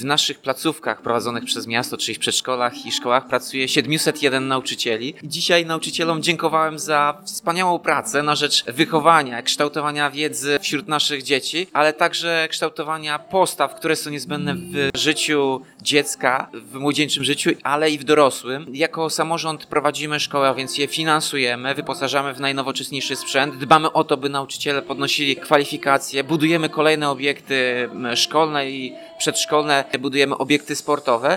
W naszych placówkach prowadzonych przez miasto, czyli w przedszkolach i szkołach pracuje 701 nauczycieli. I dzisiaj nauczycielom dziękowałem za wspaniałą pracę na rzecz wychowania, kształtowania wiedzy wśród naszych dzieci, ale także kształtowania postaw, które są niezbędne w życiu dziecka, w młodzieńczym życiu, ale i w dorosłym. Jako samorząd prowadzimy szkołę, a więc je finansujemy, wyposażamy w najnowocześniejszy sprzęt, dbamy o to, by nauczyciele podnosili kwalifikacje, budujemy kolejne obiekty szkolne i przedszkolne, budujemy obiekty sportowe